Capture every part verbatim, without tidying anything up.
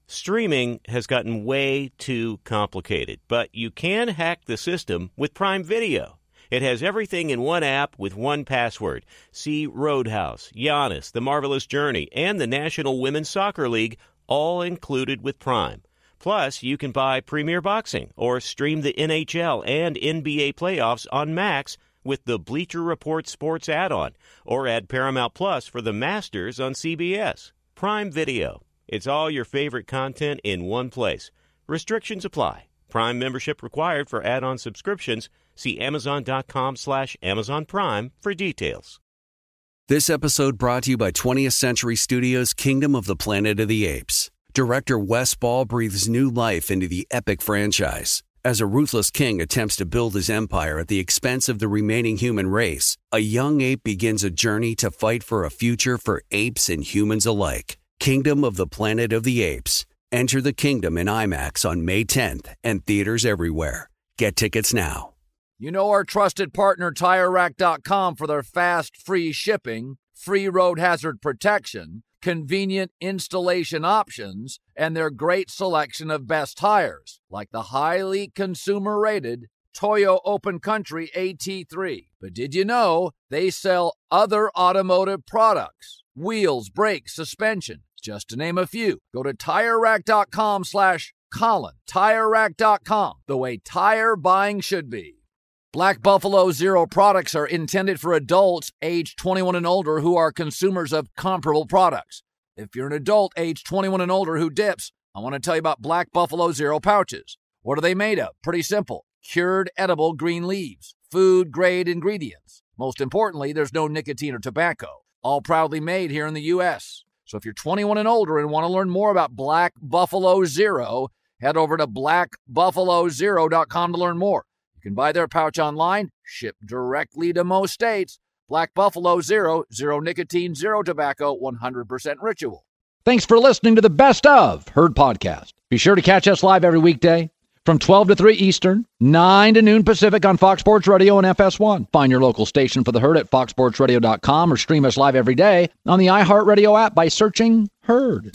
Streaming has gotten way too complicated, but you can hack the system with Prime Video. It has everything in one app with one password. See Roadhouse, Giannis, The Marvelous Journey, and the National Women's Soccer League, all included with Prime. Plus, you can buy Premier Boxing or stream the N H L and N B A playoffs on Max with the Bleacher Report Sports add-on, or add Paramount Plus for the Masters on C B S. Prime Video. It's all your favorite content in one place. Restrictions apply. Prime membership required for add-on subscriptions. See Amazon.com slash Amazon Prime for details. This episode brought to you by twentieth Century Studios' Kingdom of the Planet of the Apes. Director Wes Ball breathes new life into the epic franchise. As a ruthless king attempts to build his empire at the expense of the remaining human race, a young ape begins a journey to fight for a future for apes and humans alike. Kingdom of the Planet of the Apes. Enter the kingdom in IMAX on May tenth and theaters everywhere. Get tickets now. You know our trusted partner Tire Rack dot com for their fast, free shipping, free road hazard protection, convenient installation options, and their great selection of best tires, like the highly consumer-rated Toyo Open Country A T three. But did you know they sell other automotive products? Wheels, brakes, suspension, just to name a few. Go to Tire Rack dot com slash Colin. Tire Rack dot com, the way tire buying should be. Black Buffalo Zero products are intended for adults age twenty-one and older who are consumers of comparable products. If you're an adult age twenty-one and older who dips, I want to tell you about Black Buffalo Zero pouches. What are they made of? Pretty simple. Cured edible green leaves. Food-grade ingredients. Most importantly, there's no nicotine or tobacco. All proudly made here in the U S So if you're twenty-one and older and want to learn more about Black Buffalo Zero, head over to black buffalo zero dot com to learn more. You can buy their pouch online, shipped directly to most states. Black Buffalo Zero, zero nicotine, zero tobacco, one hundred percent ritual. Thanks for listening to the Best of Herd Podcast. Be sure to catch us live every weekday from twelve to three Eastern, nine to noon Pacific on Fox Sports Radio and F S one. Find your local station for the Herd at fox sports radio dot com or stream us live every day on the iHeartRadio app by searching Herd.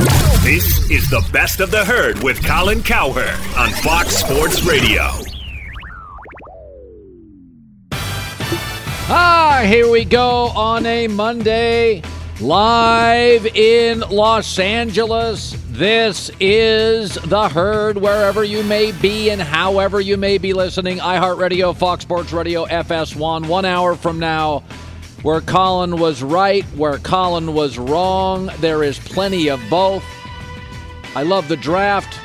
This is the Best of the Herd with Colin Cowherd on Fox Sports Radio. Ah, here we go on a Monday, live in Los Angeles. This is The Herd, wherever you may be and however you may be listening. iHeartRadio, Fox Sports Radio, F S one. One hour from now, where Colin was right, where Colin was wrong. There is plenty of both. I love the draft.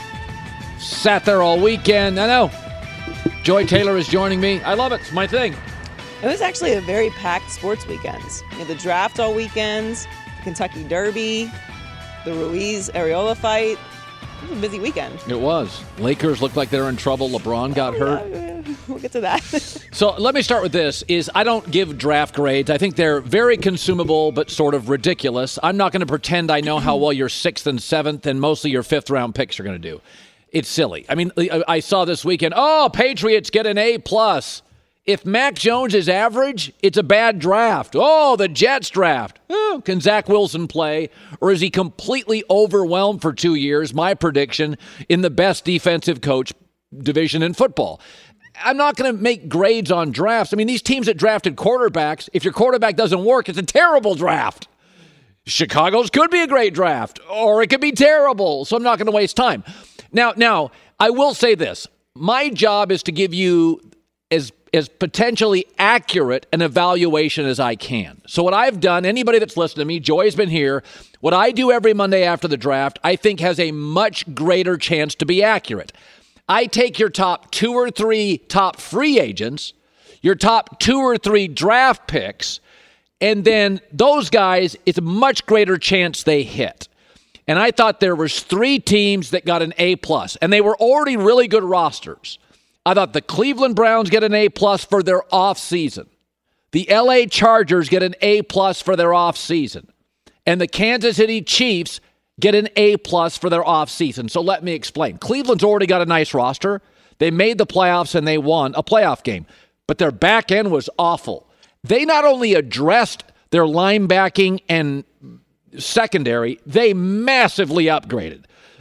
Sat there all weekend. I know. Joy Taylor is joining me. I love it. It's my thing. It was actually a very packed sports weekend. You had the draft all weekends, the Kentucky Derby, the Ruiz-Areola fight. It was a busy weekend. It was. Lakers looked like they were in trouble. LeBron got hurt. Yeah, we'll get to that. So let me start with this. Is I don't give draft grades. I think they're very consumable but sort of ridiculous. I'm not going to pretend I know how well your sixth and seventh and mostly your fifth round picks are going to do. It's silly. I mean, I saw this weekend, oh, Patriots get an A plus. If Mac Jones is average, it's a bad draft. Oh, the Jets draft. Oh, can Zach Wilson play? Or is he completely overwhelmed for two years, my prediction, in the best defensive coach division in football? I'm not going to make grades on drafts. I mean, these teams that drafted quarterbacks, if your quarterback doesn't work, it's a terrible draft. Chicago's could be a great draft, or it could be terrible, so I'm not going to waste time. Now, now, I will say this. My job is to give you as as potentially accurate an evaluation as I can. So what I've done, anybody that's listened to me, Joy's been here, what I do every Monday after the draft, I think has a much greater chance to be accurate. I take your top two or three top free agents, your top two or three draft picks, and then those guys, it's a much greater chance they hit. And I thought there was three teams that got an A plus, and they were already really good rosters. I thought the Cleveland Browns get an A plus for their offseason. The L A Chargers get an A plus for their offseason. And the Kansas City Chiefs get an A plus for their offseason. So let me explain. Cleveland's already got a nice roster. They made the playoffs and they won a playoff game. But their back end was awful. They not only addressed their linebacking and secondary, they massively upgraded.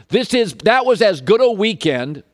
This is that was as good a weekend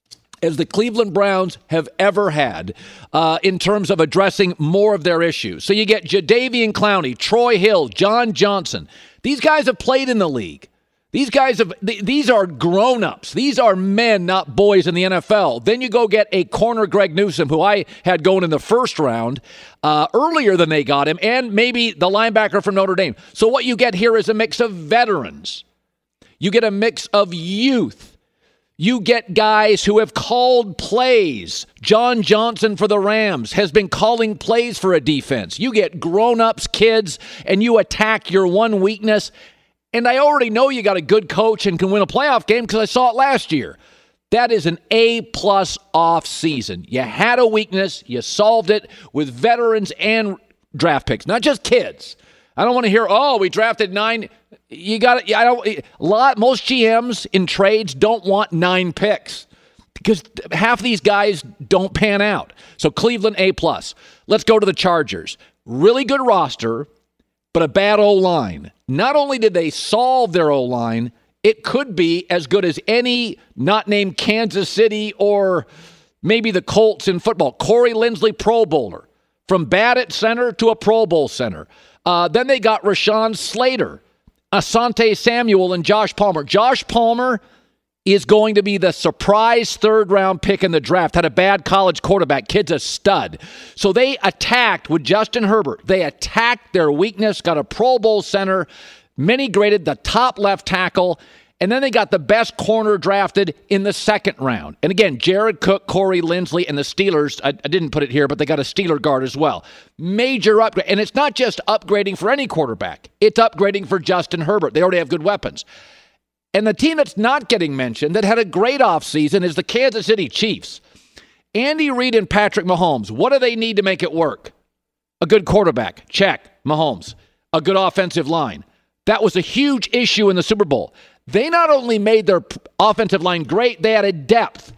as the Cleveland Browns have ever had uh, in terms of addressing more of their issues. So you get Jadeveon Clowney, Troy Hill, John Johnson. These guys have played in the league. These guys have, th- these are grown-ups. These are men, not boys in the N F L. Then you go get a corner, Greg Newsome, who I had going in the first round uh, earlier than they got him, and maybe the linebacker from Notre Dame. So what you get here is a mix of veterans. You get a mix of youth. You get guys who have called plays. John Johnson for the Rams has been calling plays for a defense. You get grown-ups, kids, and you attack your one weakness. And I already know you got a good coach and can win a playoff game because I saw it last year. That is an A-plus off season. You had a weakness. You solved it with veterans and draft picks, not just kids. I don't want to hear, oh, we drafted nine. You got it. I don't. A lot. Most G Ms in trades don't want nine picks because half these guys don't pan out. So Cleveland A plus. Let's go to the Chargers. Really good roster, but a bad O-line. Not only did they solve their O-line, it could be as good as any not named Kansas City or maybe the Colts in football. Corey Linsley, Pro Bowler, from bad at center to a Pro Bowl center. Uh, then they got Rashawn Slater, Asante Samuel, and Josh Palmer. Josh Palmer is going to be the surprise third-round pick in the draft. Had a bad college quarterback. Kid's a stud. So they attacked with Justin Herbert. They attacked their weakness, got a Pro Bowl center, many graded the top left tackle, and then they got the best corner drafted in the second round. And again, Jared Cook, Corey Linsley, and the Steelers, I, I didn't put it here, but they got a Steeler guard as well. Major upgrade. And it's not just upgrading for any quarterback. It's upgrading for Justin Herbert. They already have good weapons. And the team that's not getting mentioned that had a great offseason is the Kansas City Chiefs. Andy Reid and Patrick Mahomes. What do they need to make it work? A good quarterback. Check. Mahomes. A good offensive line. That was a huge issue in the Super Bowl. They not only made their offensive line great, they added depth.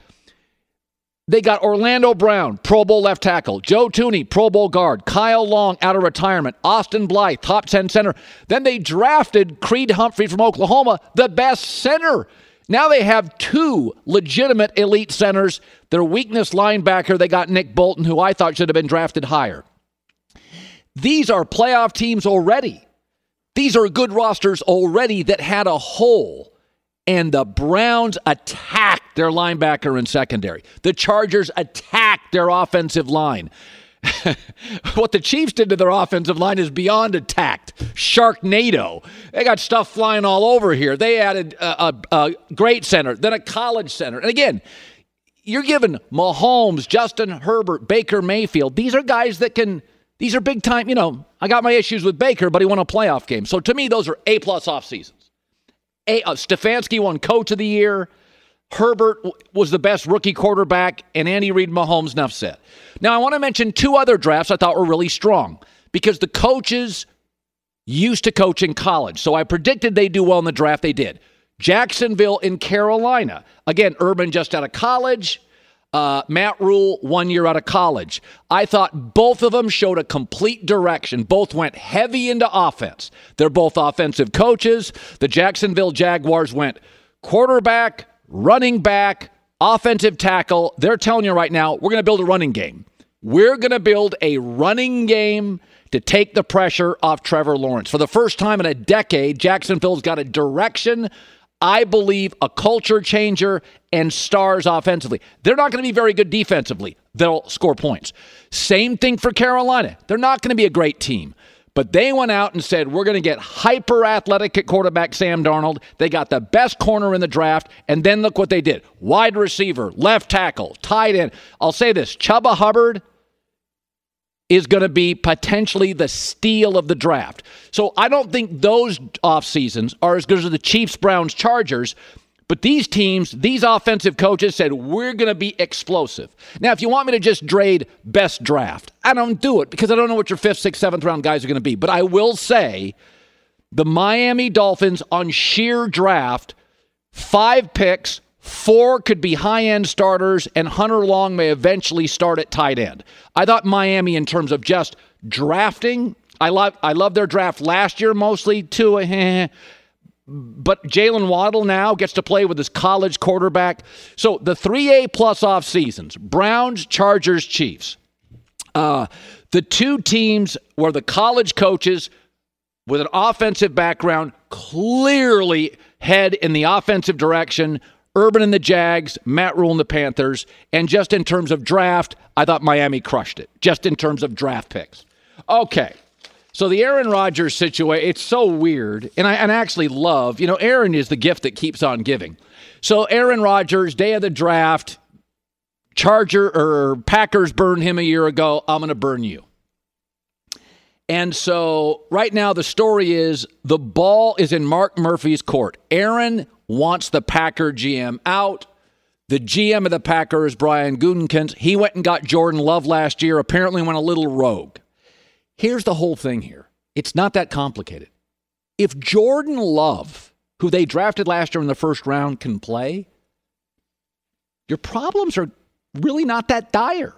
They got Orlando Brown, Pro Bowl left tackle. Joe Thuney, Pro Bowl guard. Kyle Long out of retirement. Austin Blythe, top ten center. Then they drafted Creed Humphrey from Oklahoma, the best center. Now they have two legitimate elite centers. Their weakness linebacker, they got Nick Bolton, who I thought should have been drafted higher. These are playoff teams already. These are good rosters already that had a hole, and the Browns attacked their linebacker and secondary. The Chargers attacked their offensive line. What the Chiefs did to their offensive line is beyond attacked. Sharknado. They got stuff flying all over here. They added a, a, a great center, then a college center. And again, you're giving Mahomes, Justin Herbert, Baker Mayfield. These are guys that can... These are big time, you know, I got my issues with Baker, but he won a playoff game. So to me, those are A-plus off seasons. A, uh, Stefanski won Coach of the Year. Herbert w- was the best rookie quarterback, and Andy Reid, Mahomes, enough said. Now, I want to mention two other drafts I thought were really strong because the coaches used to coach in college. So I predicted they'd do well in the draft. They did. Jacksonville in Carolina. Again, Urban just out of college. Uh, Matt Rule, one year out of college. I thought both of them showed a complete direction. Both went heavy into offense. They're both offensive coaches. The Jacksonville Jaguars went quarterback, running back, offensive tackle. They're telling you right now, we're going to build a running game. We're going to build a running game to take the pressure off Trevor Lawrence. For the first time in a decade, Jacksonville's got a direction, I believe, a culture changer, and stars offensively. They're not going to be very good defensively. They'll score points. Same thing for Carolina. They're not going to be a great team. But they went out and said, we're going to get hyper-athletic at quarterback Sam Darnold. They got the best corner in the draft, and then look what they did. Wide receiver, left tackle, tight end. I'll say this, Chuba Hubbard is going to be potentially the steal of the draft. So I don't think those off seasons are as good as the Chiefs, Browns, Chargers, but these teams, these offensive coaches said, we're going to be explosive. Now, if you want me to just trade best draft, I don't do it because I don't know what your fifth, sixth, seventh round guys are going to be. But I will say the Miami Dolphins on sheer draft, five picks, four could be high-end starters, and Hunter Long may eventually start at tight end. I thought Miami, in terms of just drafting, I love I love their draft last year mostly, too. but Jalen Waddle now gets to play with his college quarterback. So the three A plus off seasons, Browns, Chargers, Chiefs. Uh, the two teams where the college coaches with an offensive background clearly head in the offensive direction. Urban and the Jags, Matt Rule and the Panthers. And just in terms of draft, I thought Miami crushed it, just in terms of draft picks. Okay, so the Aaron Rodgers situation, it's so weird. And I, and I actually love, you know, Aaron is the gift that keeps on giving. So Aaron Rodgers, day of the draft, Charger or Packers burned him a year ago. I'm going to burn you. And so right now the story is the ball is in Mark Murphy's court. Aaron wants the Packer G M out. The G M of the Packers, Brian Gutekunst, he went and got Jordan Love last year, apparently went a little rogue. Here's the whole thing here. It's not that complicated. If Jordan Love, who they drafted last year in the first round, can play, your problems are really not that dire.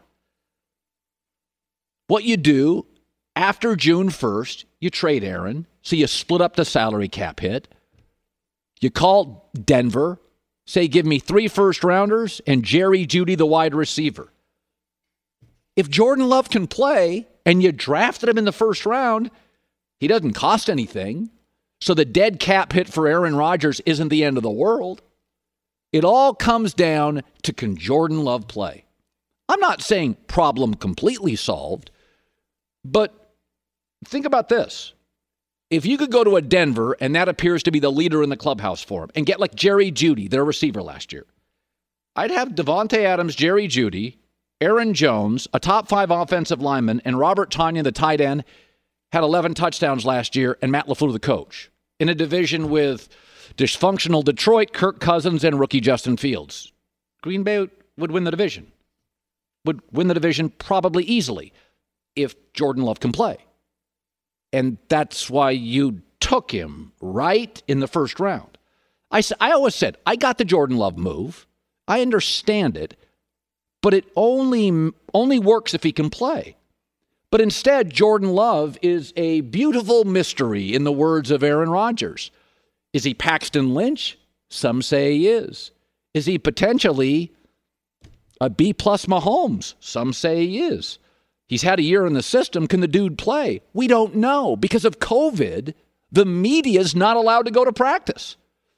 What you do after June first, you trade Aaron, so you split up the salary cap hit. You call Denver, say, give me three first-rounders and Jerry Jeudy, the wide receiver. If Jordan Love can play and you drafted him in the first round, he doesn't cost anything. So the dead cap hit for Aaron Rodgers isn't the end of the world. It all comes down to can Jordan Love play. I'm not saying problem completely solved, but think about this. If you could go to a Denver, and that appears to be the leader in the clubhouse for him, and get like Jerry Jeudy, their receiver last year, I'd have Devontae Adams, Jerry Jeudy, Aaron Jones, a top five offensive lineman, and Robert Tonyan, the tight end, had eleven touchdowns last year, and Matt LaFleur, the coach, in a division with dysfunctional Detroit, Kirk Cousins, and rookie Justin Fields. Green Bay would win the division. Would win the division probably easily if Jordan Love can play. And that's why you took him right in the first round. I, I always said, I got the Jordan Love move. I understand it. But it only, only works if he can play. But instead, Jordan Love is a beautiful mystery, in the words of Aaron Rodgers. Is he Paxton Lynch? Some say he is. Is he potentially a B-plus Mahomes? Some say he is. He's had a year in the system. Can the dude play? We don't know. Because of COVID, the media's not allowed to go to practice.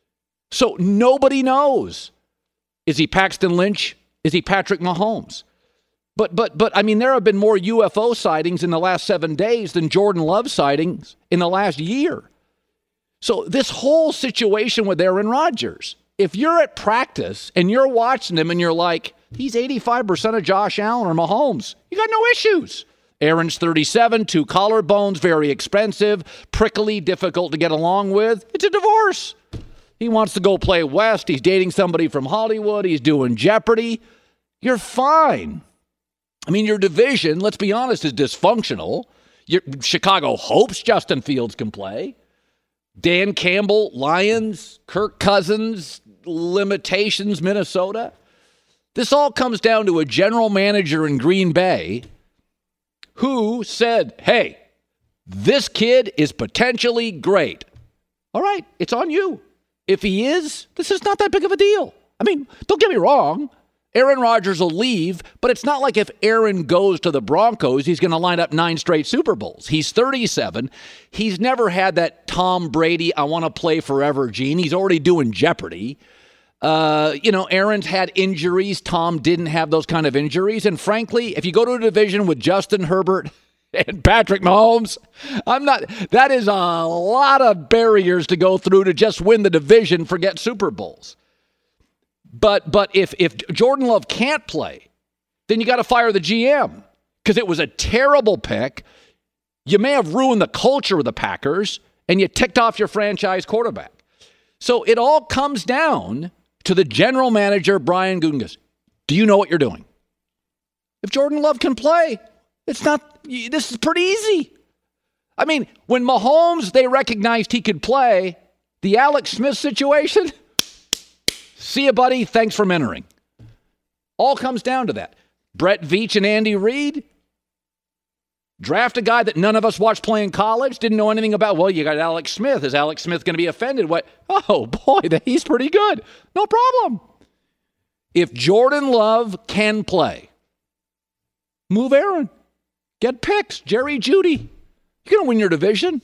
So nobody knows. Is he Paxton Lynch? Is he Patrick Mahomes? But, but, but, I mean, there have been more U F O sightings in the last seven days than Jordan Love sightings in the last year. So this whole situation with Aaron Rodgers, if you're at practice and you're watching him and you're like, he's eighty-five percent of Josh Allen or Mahomes, you got no issues. Aaron's thirty-seven, two collarbones, very expensive, prickly, difficult to get along with. It's a divorce. He wants to go play West. He's dating somebody from Hollywood. He's doing Jeopardy. You're fine. I mean, your division, let's be honest, is dysfunctional. Your, Chicago hopes Justin Fields can play. Dan Campbell, Lions, Kirk Cousins, limitations, Minnesota. This all comes down to a general manager in Green Bay who said, hey, this kid is potentially great. All right, it's on you. If he is, this is not that big of a deal. I mean, don't get me wrong. Aaron Rodgers will leave, but it's not like if Aaron goes to the Broncos, he's going to line up nine straight Super Bowls. He's thirty-seven. He's never had that Tom Brady, I want to play forever gene. He's already doing Jeopardy. Uh, you know, Aaron's had injuries. Tom didn't have those kind of injuries. And frankly, if you go to a division with Justin Herbert and Patrick Mahomes, I'm not, that is a lot of barriers to go through to just win the division, forget Super Bowls. But but if if Jordan Love can't play, then you got to fire the G M because it was a terrible pick. You may have ruined the culture of the Packers, and you ticked off your franchise quarterback. So it all comes down to the general manager, Brian Gutekunst. Do you know what you're doing? If Jordan Love can play, it's not. This is pretty easy. I mean, when Mahomes, they recognized he could play, the Alex Smith situation. See you, buddy. Thanks for mentoring. All comes down to that. Brett Veach and Andy Reid, Draft a guy that none of us watched play in college, didn't know anything about. Well, you got Alex Smith. Is Alex Smith going to be offended? What? Oh, boy, he's pretty good. No problem. If Jordan Love can play, move Aaron. Get picks. Jerry Jeudy. You're going to win your division.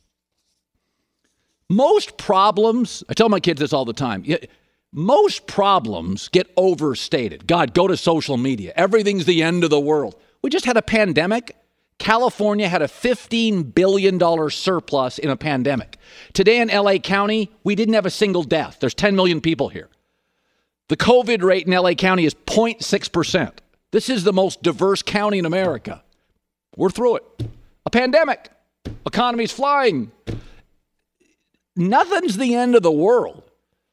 Most problems, I tell my kids this all the time, most problems get overstated. God, go to social media. Everything's the end of the world. We just had a pandemic. California had a fifteen billion dollars surplus in a pandemic. Today in L A County, we didn't have a single death. There's ten million people here. The COVID rate in L A County is zero point six percent. This is the most diverse county in America. We're through it. A pandemic. Economy's flying. Nothing's the end of the world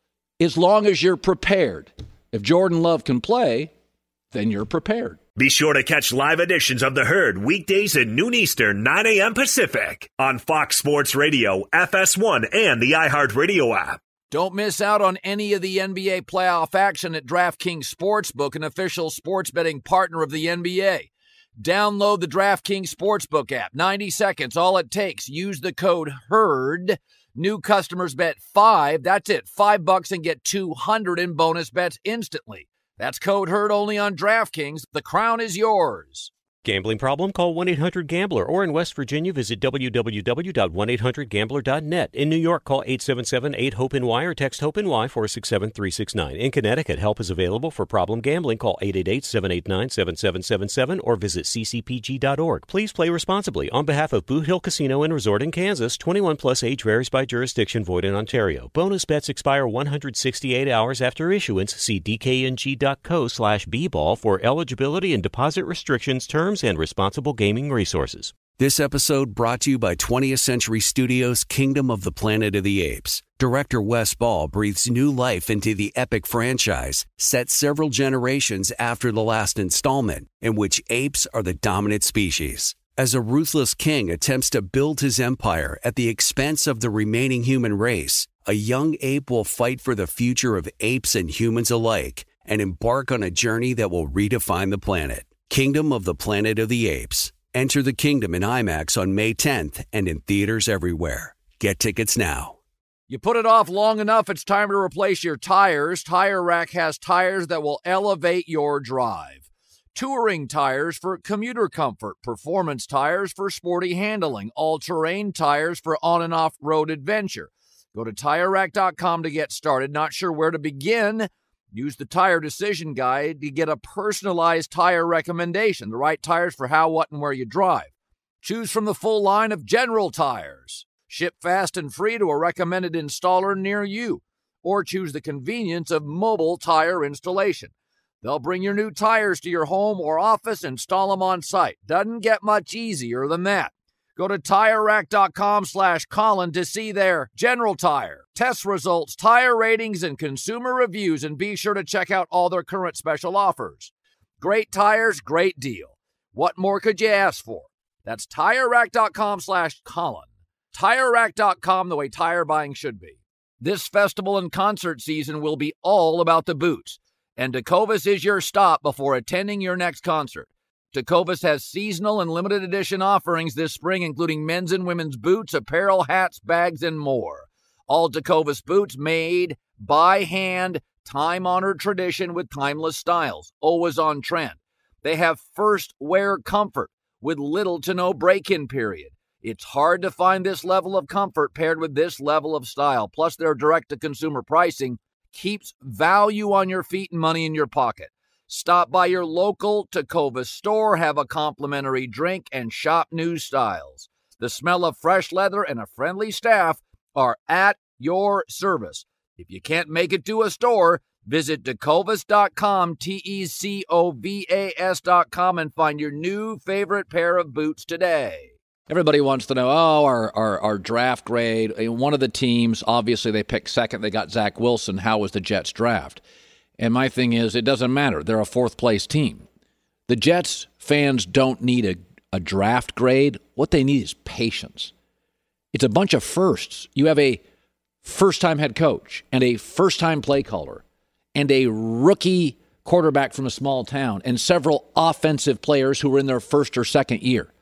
as long as you're prepared. If Jordan Love can play, then you're prepared. Be sure to catch live editions of The Herd weekdays at noon Eastern, nine a.m. Pacific on Fox Sports Radio, F S one, and the iHeartRadio app. Don't miss out on any of the N B A playoff action at DraftKings Sportsbook, an official sports betting partner of the N B A. Download the DraftKings Sportsbook app. ninety seconds, all it takes. Use the code HERD. New customers bet five. That's it. Five bucks and get two hundred in bonus bets instantly. That's code HERD only on DraftKings. The crown is yours. Gambling problem? Call one eight hundred gambler, or in West Virginia, visit w w w dot one eight hundred gambler dot net. In New York, call eight seven seven eight hope N Y or text HOPE-NY four six seven three six nine. In Connecticut, help is available for problem gambling. Call eight eight eight seven eight nine seven seven seven seven or visit c c p g dot org. Please play responsibly. On behalf of Boot Hill Casino and Resort in Kansas, twenty-one plus age varies by jurisdiction, void in Ontario. Bonus bets expire one hundred sixty-eight hours after issuance. See d k n g dot co slash b ball for eligibility and deposit restrictions, terms, and responsible gaming resources. This episode brought to you by twentieth Century Studios' Kingdom of the Planet of the Apes. Director Wes Ball breathes new life into the epic franchise, set several generations after the last installment, in which apes are the dominant species. As a ruthless king attempts to build his empire at the expense of the remaining human race, a young ape will fight for the future of apes and humans alike and embark on a journey that will redefine the planet. Kingdom of the Planet of the Apes. Enter the kingdom in IMAX on May tenth and in theaters everywhere. Get tickets now. You put it off long enough, it's time to replace your tires. Tire Rack has tires that will elevate your drive. Touring tires for commuter comfort, performance tires for sporty handling, all-terrain tires for on and off-road adventure. Go to tire rack dot com to get started. Not sure where to begin? Use the Tire Decision Guide to get a personalized tire recommendation, the right tires for how, what, and where you drive. Choose from the full line of General Tires. Ship fast and free to a recommended installer near you. Or choose the convenience of mobile tire installation. They'll bring your new tires to your home or office, install them on site. Doesn't get much easier than that. Go to tire rack dot com slash Colin to see their General Tire, test results, tire ratings, and consumer reviews, and be sure to check out all their current special offers. Great tires, great deal. What more could you ask for? That's tire rack dot com slash Colin. tire rack dot com, the way tire buying should be. This festival and concert season will be all about the boots, and Tecovas is your stop before attending your next concert. Tecovas has seasonal and limited edition offerings this spring, including men's and women's boots, apparel, hats, bags, and more. All Tecovas boots made by hand, time-honored tradition with timeless styles, always on trend. They have first wear comfort with little to no break-in period. It's hard to find this level of comfort paired with this level of style. Plus, their direct-to-consumer pricing keeps value on your feet and money in your pocket. Stop by your local Tecovas store, have a complimentary drink, and shop new styles. The smell of fresh leather and a friendly staff are at your service. If you can't make it to a store, visit tecovas dot com, T E C O V A S dot com, and find your new favorite pair of boots today. Everybody wants to know, oh, our, our, our draft grade. One of the teams, obviously they picked second. They got Zach Wilson. How was the Jets draft? And my thing is, it doesn't matter. They're a fourth-place team. The Jets fans don't need a, a draft grade. What they need is patience. It's a bunch of firsts. You have a first-time head coach and a first-time play caller and a rookie quarterback from a small town and several offensive players who were in their first or second year.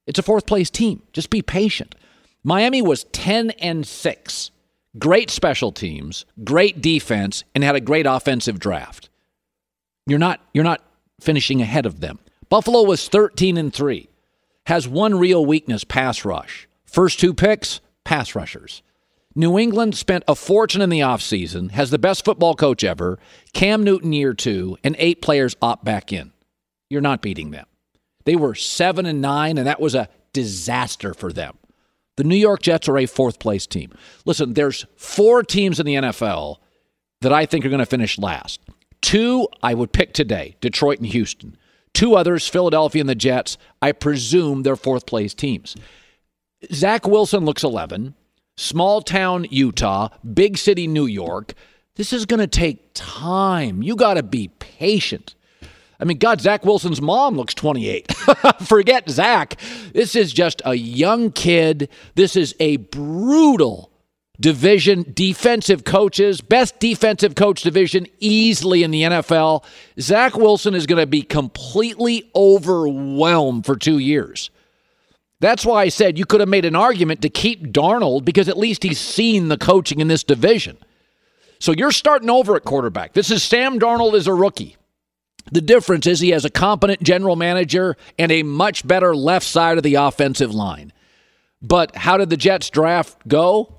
It's a fourth place team. Just be patient. Miami was ten and six. Great special teams, great defense, and had a great offensive draft. You're not you're not finishing ahead of them. Buffalo was thirteen and three. Has one real weakness, pass rush. First two picks, pass rushers. New England spent a fortune in the offseason, has the best football coach ever, Cam Newton year two, and eight players opt back in. You're not beating them. They were seven and nine, and that was a disaster for them. The New York Jets are a fourth-place team. Listen, there's four teams in the N F L that I think are going to finish last. Two, I would pick today, Detroit and Houston. Two others, Philadelphia and the Jets, I presume they're fourth-place teams. Zach Wilson looks eleven. Small-town Utah, big city New York. This is going to take time. You got to be patient. I mean, God, Zach Wilson's mom looks twenty-eight. Forget Zach. This is just a young kid. This is a brutal division. Defensive coaches, best defensive coach division easily in the N F L. Zach Wilson is going to be completely overwhelmed for two years. That's why I said you could have made an argument to keep Darnold because at least he's seen the coaching in this division. So you're starting over at quarterback. This is Sam Darnold as a rookie. The difference is he has a competent general manager and a much better left side of the offensive line. But how did the Jets draft go?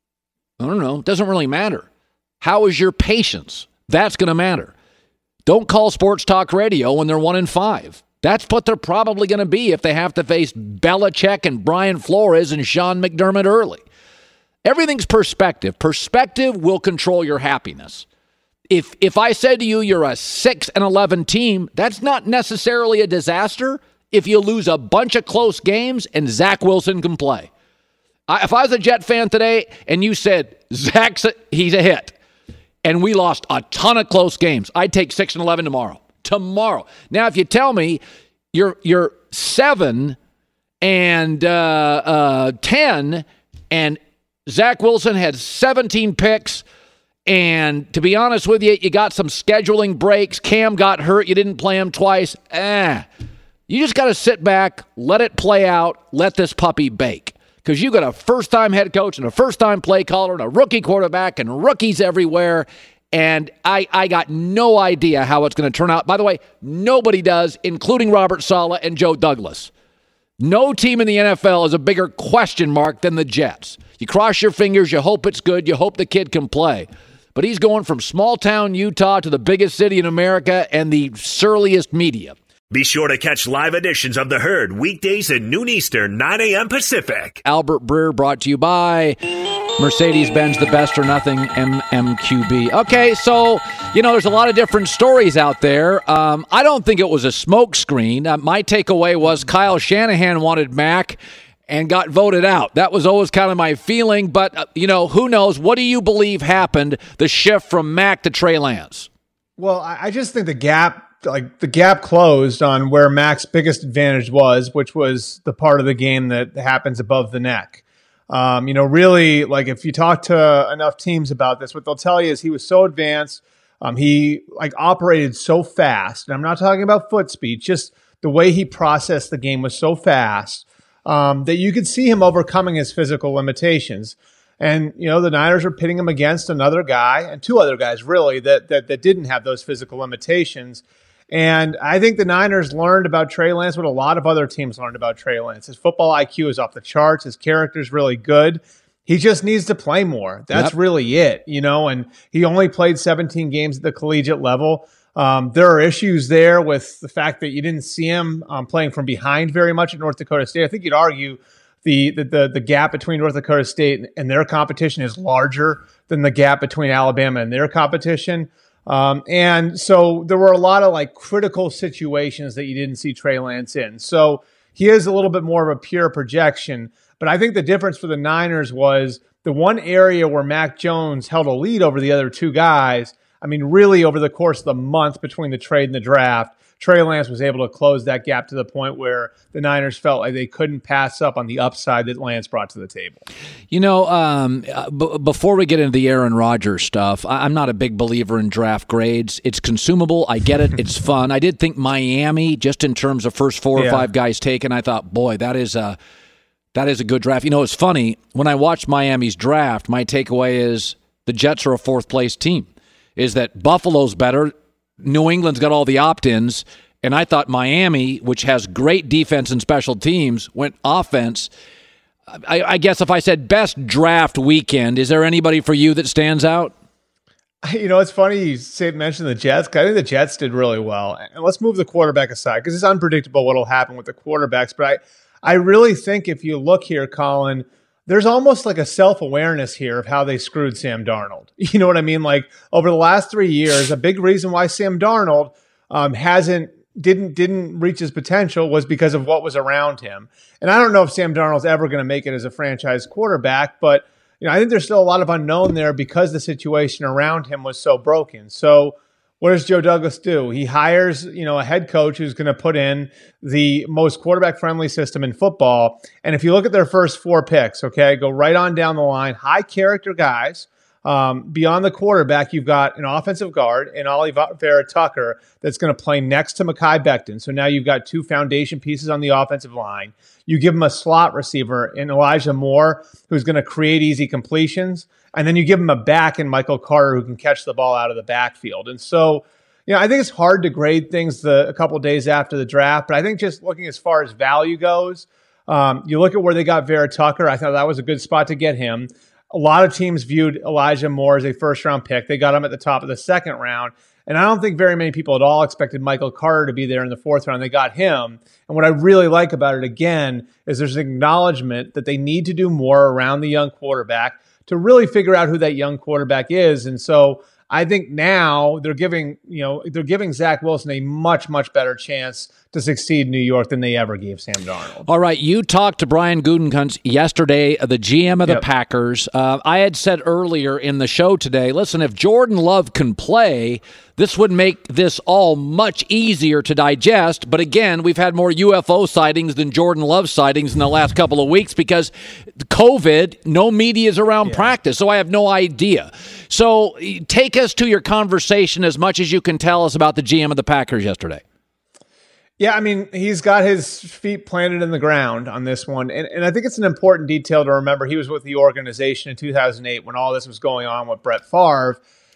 I don't know. It doesn't really matter. How is your patience? That's going to matter. Don't call Sports Talk Radio when they're one and five. That's what they're probably going to be if they have to face Belichick and Brian Flores and Sean McDermott early. Everything's perspective. Perspective will control your happiness. If if I said to you you're a six and eleven team, that's not necessarily a disaster if you lose a bunch of close games and Zach Wilson can play. I, if I was a Jet fan today and you said Zach's a, he's a hit and we lost a ton of close games, I'd take six and eleven tomorrow. Tomorrow. Now, if you tell me you're you're seven and uh, uh, ten, and Zach Wilson had seventeen picks, and to be honest with you, you got some scheduling breaks. Cam got hurt. You didn't play him twice. Eh. You just got to sit back, let it play out, let this puppy bake. Because you got a first-time head coach and a first-time play caller and a rookie quarterback and rookies everywhere. And I, I got no idea how it's going to turn out. By the way, nobody does, including Robert Saleh and Joe Douglas. No team in the N F L is a bigger question mark than the Jets. You cross your fingers, you hope it's good, you hope the kid can play. But he's going from small-town Utah to the biggest city in America and the surliest media. Be sure to catch live editions of The Herd weekdays at noon Eastern, nine a.m. Pacific. Albert Breer brought to you by Mercedes-Benz, the best or nothing M M Q B. Okay, so, you know, there's a lot of different stories out there. Um, I don't think it was a smokescreen. Uh, my takeaway was Kyle Shanahan wanted Mac and got voted out. That was always kind of my feeling, but, uh, you know, who knows? What do you believe happened, the shift from Mac to Trey Lance? Well, I just think the gap like the gap closed on where Mac's biggest advantage was, which was the part of the game that happens above the neck. Um, you know, really, like if you talk to enough teams about this, what they'll tell you is he was so advanced. Um, he like operated so fast. And I'm not talking about foot speed, just the way he processed the game was so fast um, that you could see him overcoming his physical limitations. And, you know, the Niners are pitting him against another guy and two other guys really that that, that didn't have those physical limitations. And I think the Niners learned about Trey Lance what a lot of other teams learned about Trey Lance. His football I Q is off the charts. His character is really good. He just needs to play more. That's yep. really it, you know, and he only played seventeen games at the collegiate level. Um, there are issues there with the fact that you didn't see him um, playing from behind very much at North Dakota State. I think you'd argue the, the, the, the gap between North Dakota State and their competition is larger than the gap between Alabama and their competition. Um, and so there were a lot of like critical situations that you didn't see Trey Lance in. So he is a little bit more of a pure projection. But I think the difference for the Niners was the one area where Mac Jones held a lead over the other two guys. I mean, really over the course of the month between the trade and the draft, Trey Lance was able to close that gap to the point where the Niners felt like they couldn't pass up on the upside that Lance brought to the table. You know, um, b- before we get into the Aaron Rodgers stuff, I- I'm not a big believer in draft grades. It's consumable. I get it. It's fun. I did think Miami, just in terms of first four or Yeah. five guys taken, I thought, boy, that is a, that is a good draft. You know, it's funny. When I watched Miami's draft, my takeaway is the Jets are a fourth-place team, is that Buffalo's better. New England's got all the opt-ins, and I thought Miami, which has great defense and special teams, went offense. I, I guess if I said best draft weekend, is there anybody for you that stands out? You know, it's funny you say, mention the Jets, 'cause I think the Jets did really well. And let's move the quarterback aside, because it's unpredictable what will happen with the quarterbacks. But I, I really think if you look here, Colin, there's almost like a self-awareness here of how they screwed Sam Darnold. You know what I mean? Like over the last three years, a big reason why Sam Darnold um, hasn't didn't didn't reach his potential was because of what was around him. And I don't know if Sam Darnold's ever going to make it as a franchise quarterback, but you know I think there's still a lot of unknown there because the situation around him was so broken. So what does Joe Douglas do? He hires, you know, a head coach who's going to put in the most quarterback-friendly system in football. And if you look at their first four picks, okay, go right on down the line, high-character guys. Um, beyond the quarterback, you've got an offensive guard in Ollie Vera Tucker that's going to play next to Mekhi Becton. So now you've got two foundation pieces on the offensive line. You give him a slot receiver in Elijah Moore, who's going to create easy completions. And then you give him a back in Michael Carter who can catch the ball out of the backfield. And so, you know, I think it's hard to grade things the, a couple of days after the draft, but I think just looking as far as value goes, um, you look at where they got Vera Tucker. I thought that was a good spot to get him. A lot of teams viewed Elijah Moore as a first-round pick. They got him at the top of the second round. And I don't think very many people at all expected Michael Carter to be there in the fourth round. They got him. And what I really like about it, again, is there's an acknowledgement that they need to do more around the young quarterback to really figure out who that young quarterback is. And so I think now they're giving, you know, they're giving Zach Wilson a much, much better chance to succeed in New York than they ever gave Sam Darnold. All right, you talked to Brian Gutekunst yesterday, the G M of the yep. Packers. Uh, I had said earlier in the show today, listen, if Jordan Love can play, this would make this all much easier to digest. But again, we've had more U F O sightings than Jordan Love sightings in the last couple of weeks because COVID, no media is around yeah. practice, so I have no idea. So take us to your conversation as much as you can tell us about the G M of the Packers yesterday. Yeah, I mean, he's got his feet planted in the ground on this one. And, and I think it's an important detail to remember. He was with the organization in two thousand eight when all this was going on with Brett Favre.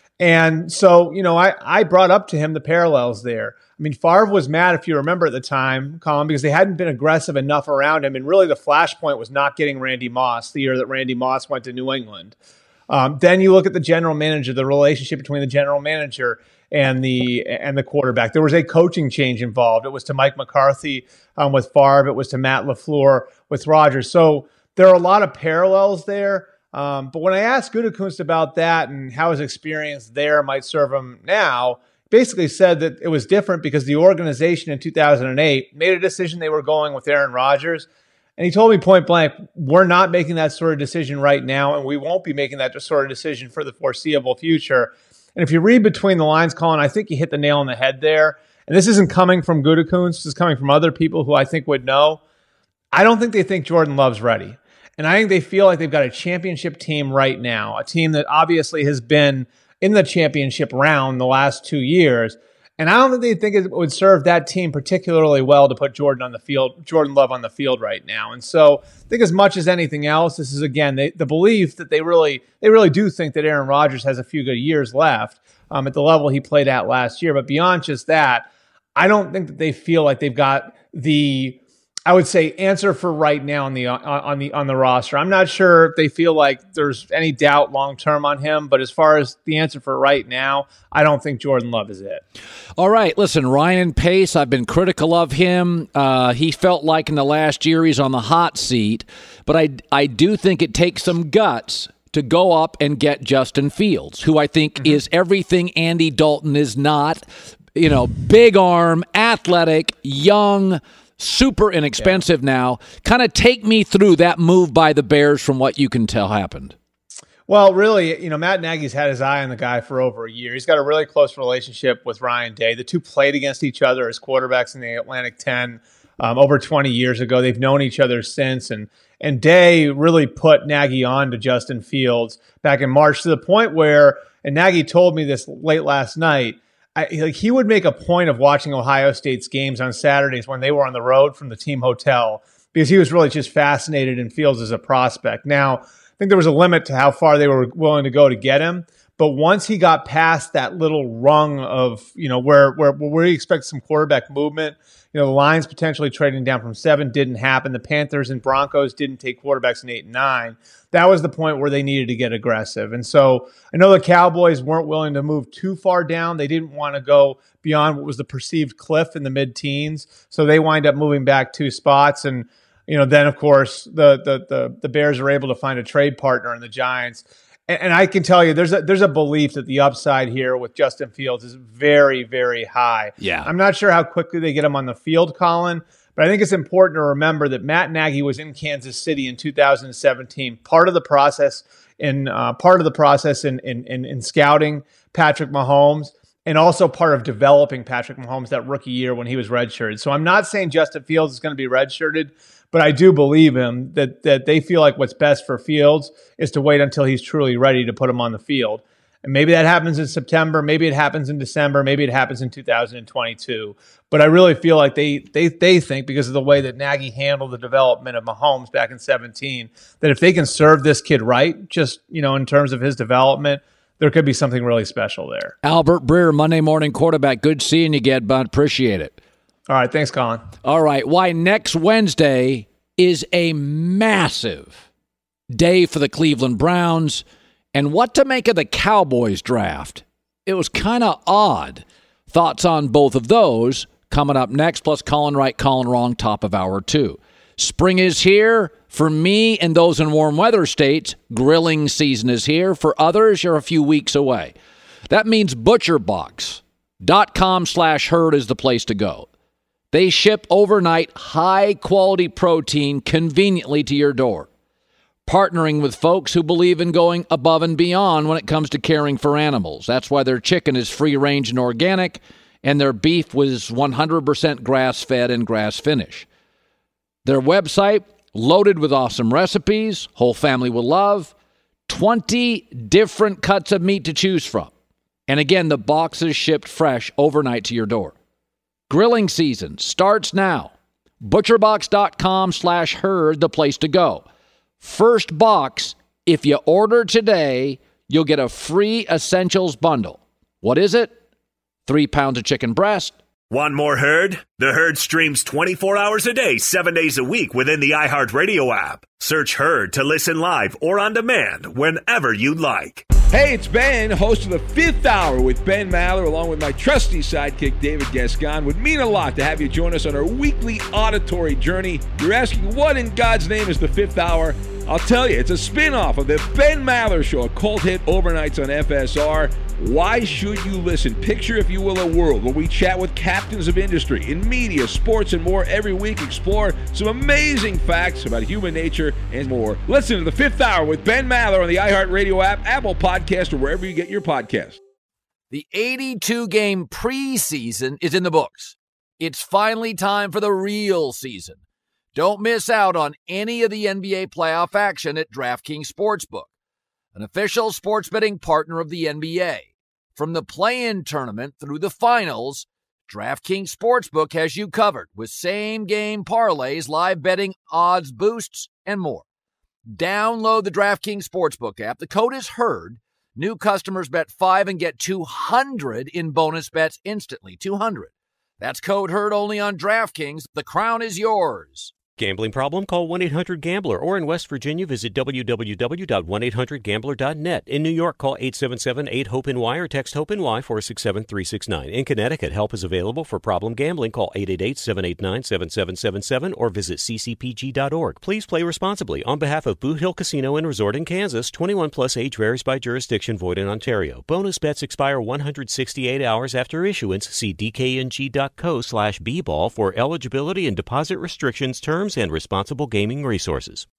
And so, you know, I, I brought up to him the parallels there. I mean, Favre was mad, if you remember at the time, Colin, because they hadn't been aggressive enough around him. And really the flashpoint was not getting Randy Moss the year that Randy Moss went to New England. Um, then you look at the general manager, the relationship between the general manager and the and the quarterback. There was a coaching change involved. It was to Mike McCarthy um, with Favre. It was to Matt LaFleur with Rodgers. So there are a lot of parallels there. Um, but when I asked Gutekunst about that and how his experience there might serve him now, basically said that it was different because the organization in two thousand eight made a decision they were going with Aaron Rodgers. And he told me point blank, we're not making that sort of decision right now, and we won't be making that sort of decision for the foreseeable future. And if you read between the lines, Colin, I think you hit the nail on the head there. And this isn't coming from Gutekunst. This is coming from other people who I think would know. I don't think they think Jordan Love's ready. And I think they feel like they've got a championship team right now, a team that obviously has been in the championship round the last two years. And I don't think they think it would serve that team particularly well to put Jordan on the field, Jordan Love on the field right now. And so I think as much as anything else, this is, again, they, the belief that they really they really do think that Aaron Rodgers has a few good years left um, at the level he played at last year. But beyond just that, I don't think that they feel like they've got the, I would say, answer for right now on the on the on the roster. I'm not sure if they feel like there's any doubt long term on him, but as far as the answer for right now, I don't think Jordan Love is it. All right, listen, Ryan Pace, I've been critical of him. Uh, he felt like in the last year he's on the hot seat, but I I do think it takes some guts to go up and get Justin Fields, who I think mm-hmm. is everything Andy Dalton is not. You know, big arm, athletic, young, super inexpensive yeah. now. Kind of take me through that move by the Bears from what you can tell happened. Well, really, you know, Matt Nagy's had his eye on the guy for over a year. He's got a really close relationship with Ryan Day. The two played against each other as quarterbacks in the Atlantic ten um, over twenty years ago. They've known each other since, and and Day really put Nagy on to Justin Fields back in March to the point where, and Nagy told me this late last night, I, like he would make a point of watching Ohio State's games on Saturdays when they were on the road from the team hotel because he was really just fascinated in Fields as a prospect. Now, I think there was a limit to how far they were willing to go to get him. But once he got past that little rung of, you know, where where where he expects some quarterback movement, you know, the Lions potentially trading down from seven didn't happen. The Panthers and Broncos didn't take quarterbacks in eight and nine. That was the point where they needed to get aggressive. And so I know the Cowboys weren't willing to move too far down. They didn't want to go beyond what was the perceived cliff in the mid-teens. So they wind up moving back two spots. And, you know, then, of course, the the the, the Bears are able to find a trade partner in the Giants. And I can tell you, there's a there's a belief that the upside here with Justin Fields is very, very high. Yeah, I'm not sure how quickly they get him on the field, Colin, but I think it's important to remember that Matt Nagy was in Kansas City in two thousand seventeen. Part of the process in uh, part of the process in, in in in scouting Patrick Mahomes, and also part of developing Patrick Mahomes that rookie year when he was redshirted. So I'm not saying Justin Fields is going to be redshirted, but I do believe him that that they feel like what's best for Fields is to wait until he's truly ready to put him on the field. And maybe that happens in September, maybe it happens in December, maybe it happens in two thousand twenty-two. But I really feel like they they they think, because of the way that Nagy handled the development of Mahomes back in seventeen, that if they can serve this kid right, just, you know, in terms of his development, there could be something really special there. Albert Breer, Monday Morning Quarterback. Good seeing you again, bud. Appreciate it. All right. Thanks, Colin. All right. Why next Wednesday is a massive day for the Cleveland Browns, and what to make of the Cowboys draft. It was kind of odd. Thoughts on both of those coming up next, plus Colin right, Colin wrong, top of hour two. Spring is here. For me and those in warm weather states, grilling season is here. For others, you're a few weeks away. That means butcherbox dot com slash herd is the place to go. They ship overnight high-quality protein conveniently to your door, partnering with folks who believe in going above and beyond when it comes to caring for animals. That's why their chicken is free-range and organic, and their beef was one hundred percent grass-fed and grass-finished. Their website, loaded with awesome recipes, whole family will love, twenty different cuts of meat to choose from. And again, the boxes shipped fresh overnight to your door. Grilling season starts now. butcherbox dot com slash herd, the place to go. First box, if you order today, you'll get a free essentials bundle. What is it? Three pounds of chicken breast. Want more Herd? The Herd streams twenty-four hours a day, seven days a week within the iHeartRadio app. Search Herd to listen live or on demand whenever you like. Hey, it's Ben, host of the Fifth Hour with Ben Maller, along with my trusty sidekick, David Gascon. Would mean a lot to have you join us on our weekly auditory journey. You're asking, what in God's name is the Fifth Hour? I'll tell you, it's a spin-off of the Ben Maller Show, a cult hit overnights on F S R. Why should you listen? Picture, if you will, a world where we chat with captains of industry in media, sports, and more every week. Explore some amazing facts about human nature and more. Listen to the Fifth Hour with Ben Maller on the iHeartRadio app, Apple Podcast, or wherever you get your podcasts. The eighty-two game preseason is in the books. It's finally time for the real season. Don't miss out on any of the N B A playoff action at DraftKings Sportsbook, an official sports betting partner of the N B A. From the play-in tournament through the finals, DraftKings Sportsbook has you covered with same-game parlays, live betting, odds boosts, and more. Download the DraftKings Sportsbook app. The code is HERD. New customers bet five and get two hundred in bonus bets instantly. two hundred. That's code HERD only on DraftKings. The crown is yours. Gambling problem? Call one eight hundred gambler, or in West Virginia, visit w w w dot one eight hundred gambler dot net. In New York, call eight seven seven eight hope N Y or text HOPE-NY four six seven three six nine. In Connecticut, help is available for problem gambling. Call eight eight eight seven eight nine seven seven seven seven or visit c c p g dot org. Please play responsibly. On behalf of Boot Hill Casino and Resort in Kansas, twenty-one plus age varies by jurisdiction, void in Ontario. Bonus bets expire one hundred sixty-eight hours after issuance. See d k n g dot co slash b ball for eligibility and deposit restrictions, terms, and responsible gaming resources.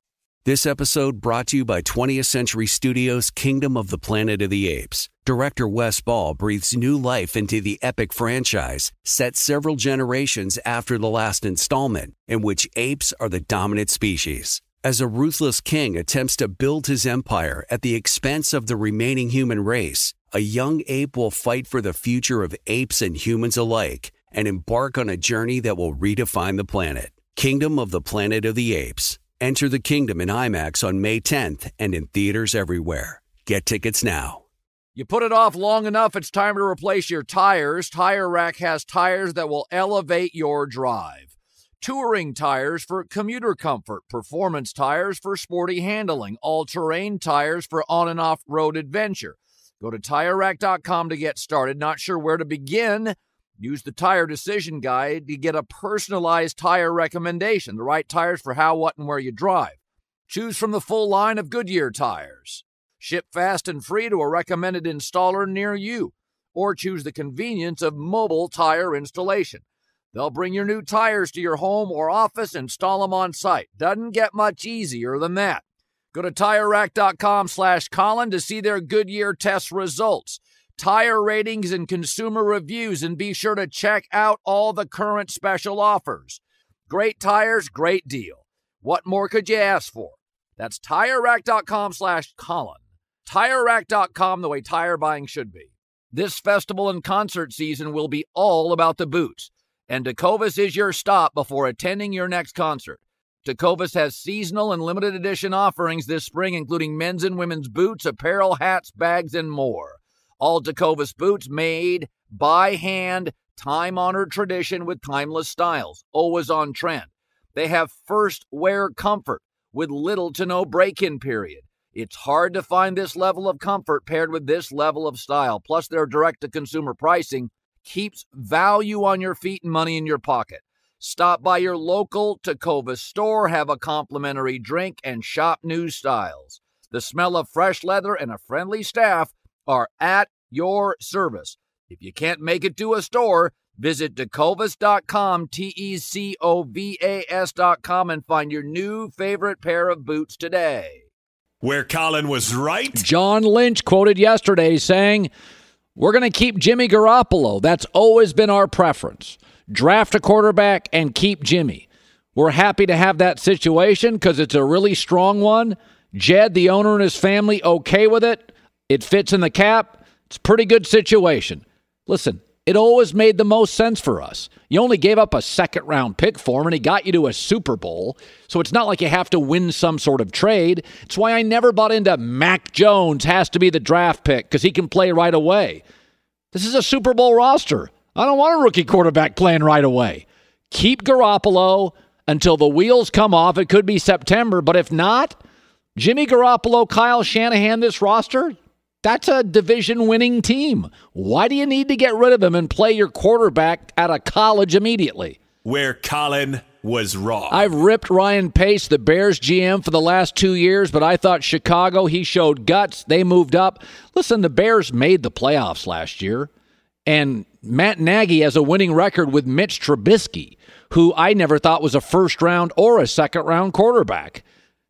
This episode brought to you by twentieth Century Studios' Kingdom of the Planet of the Apes. Director Wes Ball breathes new life into the epic franchise, set several generations after the last installment, in which apes are the dominant species. As a ruthless king attempts to build his empire at the expense of the remaining human race, a young ape will fight for the future of apes and humans alike and embark on a journey that will redefine the planet. Kingdom of the Planet of the Apes. Enter the kingdom in IMAX on May tenth and in theaters everywhere. Get tickets now. You put it off long enough, it's time to replace your tires. Tire Rack has tires that will elevate your drive. Touring tires for commuter comfort, performance tires for sporty handling, all-terrain tires for on- and off-road adventure. Go to Tire Rack dot com to get started. Not sure where to begin? Use the Tire Decision Guide to get a personalized tire recommendation, the right tires for how, what, and where you drive. Choose from the full line of Goodyear tires. Ship fast and free to a recommended installer near you. Or choose the convenience of mobile tire installation. They'll bring your new tires to your home or office and install them on site. Doesn't get much easier than that. Go to Tire Rack dot com slash Colin to see their Goodyear test results, tire ratings, and consumer reviews, and be sure to check out all the current special offers. Great tires, great deal. What more could you ask for? That's Tire Rack dot com slash Colin. Tire Rack dot com, the way tire buying should be. This festival and concert season will be all about the boots, and Tecovas is your stop before attending your next concert. Tecovas has seasonal and limited edition offerings this spring, including men's and women's boots, apparel, hats, bags, and more. All Tecovas boots made by hand, time-honored tradition with timeless styles, always on trend. They have first wear comfort with little to no break-in period. It's hard to find this level of comfort paired with this level of style. Plus, their direct-to-consumer pricing keeps value on your feet and money in your pocket. Stop by your local Tecovas store, have a complimentary drink, and shop new styles. The smell of fresh leather and a friendly staff are at your service. If you can't make it to a store, visit Tecovas dot com, T E C O V A S dot com, and find your new favorite pair of boots today. Where Colin was right. John Lynch quoted yesterday saying, "We're going to keep Jimmy Garoppolo. That's always been our preference. Draft a quarterback and keep Jimmy. We're happy to have that situation because it's a really strong one. Jed, the owner, and his family okay with it. It fits in the cap. It's a pretty good situation. Listen, it always made the most sense for us. You only gave up a second-round pick for him, and he got you to a Super Bowl. So it's not like you have to win some sort of trade. It's why I never bought into Mac Jones has to be the draft pick because he can play right away. This is a Super Bowl roster. I don't want a rookie quarterback playing right away. Keep Garoppolo until the wheels come off. It could be September, but if not, Jimmy Garoppolo, Kyle Shanahan, this roster, that's a division-winning team. Why do you need to get rid of him and play your quarterback out of college immediately?" Where Colin was wrong. I've ripped Ryan Pace, the Bears G M, for the last two years, but I thought Chicago, he showed guts. They moved up. Listen, the Bears made the playoffs last year, and Matt Nagy has a winning record with Mitch Trubisky, who I never thought was a first-round or a second-round quarterback.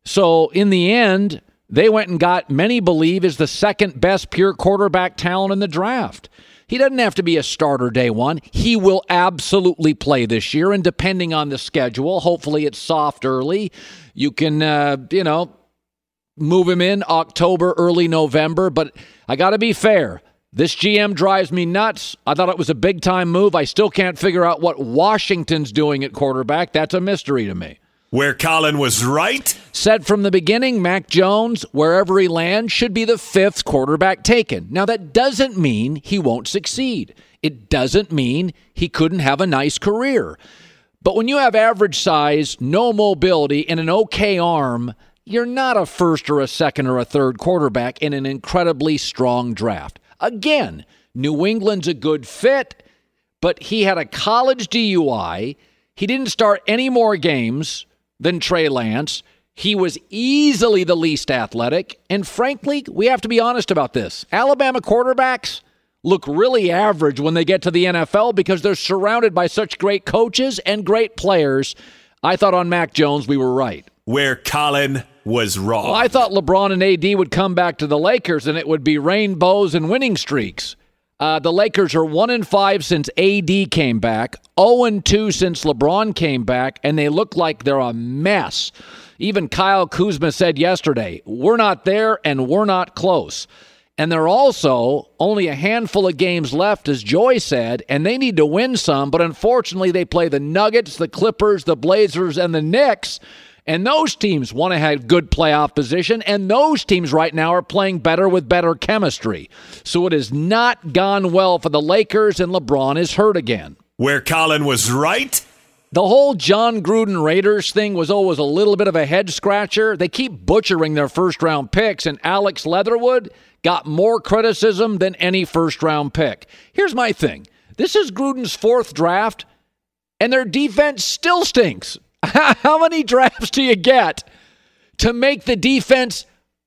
So in the end, they went and got, many believe, is the second best pure quarterback talent in the draft. He doesn't have to be a starter day one. He will absolutely play this year, and depending on the schedule, hopefully it's soft early. You can, uh, you know, move him in October, early November, but I got to be fair. This G M drives me nuts. I thought it was a big-time move. I still can't figure out what Washington's doing at quarterback. That's a mystery to me. Where Colin was right. Said from the beginning, Mac Jones, wherever he lands, should be the fifth quarterback taken. Now, that doesn't mean he won't succeed. It doesn't mean he couldn't have a nice career. But when you have average size, no mobility, and an okay arm, you're not a first or a second or a third quarterback in an incredibly strong draft. Again, New England's a good fit, but he had a college D U I. He didn't start any more games than Trey Lance. He was easily the least athletic. And frankly, we have to be honest about this. Alabama quarterbacks look really average when they get to the N F L because they're surrounded by such great coaches and great players. I thought on Mac Jones we were right. Where Colin was wrong. Well, I thought LeBron and A D would come back to the Lakers and it would be rainbows and winning streaks. Uh, the Lakers are one and five since A D came back, zero and two since LeBron came back, and they look like they're a mess. Even Kyle Kuzma said yesterday, we're not there and we're not close. And they're also only a handful of games left, as Joy said, and they need to win some. But unfortunately, they play the Nuggets, the Clippers, the Blazers, and the Knicks. And those teams want to have good playoff position. And those teams right now are playing better with better chemistry. So it has not gone well for the Lakers, and LeBron is hurt again. Where Colin was right? The whole John Gruden Raiders thing was always a little bit of a head scratcher. They keep butchering their first round picks, and Alex Leatherwood got more criticism than any first round pick. Here's my thing. This is Gruden's fourth draft, and their defense still stinks. How many drafts do you get to make the defense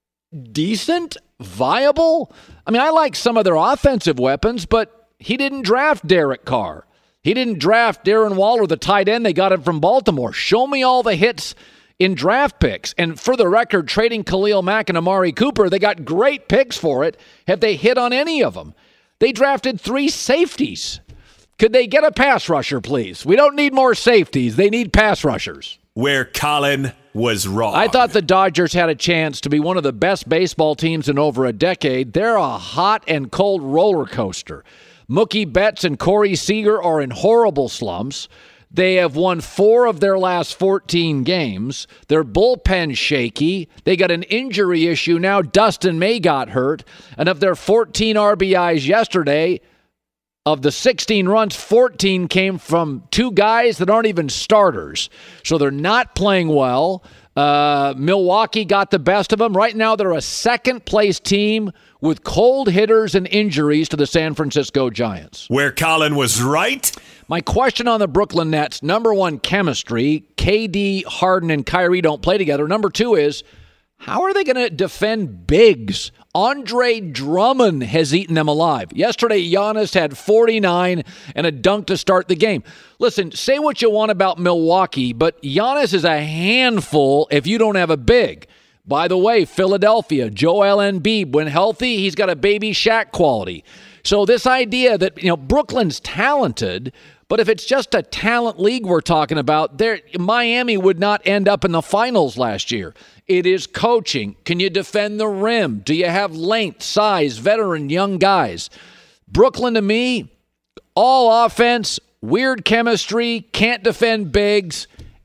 decent, viable? I mean, I like some of their offensive weapons, but he didn't draft Derek Carr. He didn't draft Darren Waller, the tight end they got him from Baltimore. Show me all the hits in draft picks. And for the record, trading Khalil Mack and Amari Cooper, they got great picks for it. Have they hit on any of them? They drafted three safeties. Could they get a pass rusher, please? We don't need more safeties. They need pass rushers. Where Colin was wrong. I thought the Dodgers had a chance to be one of the best baseball teams in over a decade. They're a hot and cold roller coaster. Mookie Betts and Corey Seager are in horrible slumps. They have won four of their last fourteen games. Their bullpen's shaky. They got an injury issue now. Dustin May got hurt. And of their fourteen R B Is yesterday, of the sixteen runs, fourteen came from two guys that aren't even starters. So they're not playing well. Uh, Milwaukee got the best of them. Right now, they're a second-place team with cold hitters and injuries to the San Francisco Giants. Where Colin was right? My question on the Brooklyn Nets, number one, chemistry. K D, Harden, and Kyrie don't play together. Number two is, how are they going to defend bigs? Andre Drummond has eaten them alive. Yesterday, Giannis had forty-nine and a dunk to start the game. Listen, say what you want about Milwaukee, but Giannis is a handful if you don't have a big. By the way, Philadelphia, Joel Embiid, when healthy, he's got a baby Shaq quality. So this idea that, you know, Brooklyn's talented, but if it's just a talent league we're talking about, there Miami would not end up in the finals last year. It is coaching. Can you defend the rim? Do you have length, size, veteran, young guys? Brooklyn, to me, all offense, weird chemistry, can't defend bigs,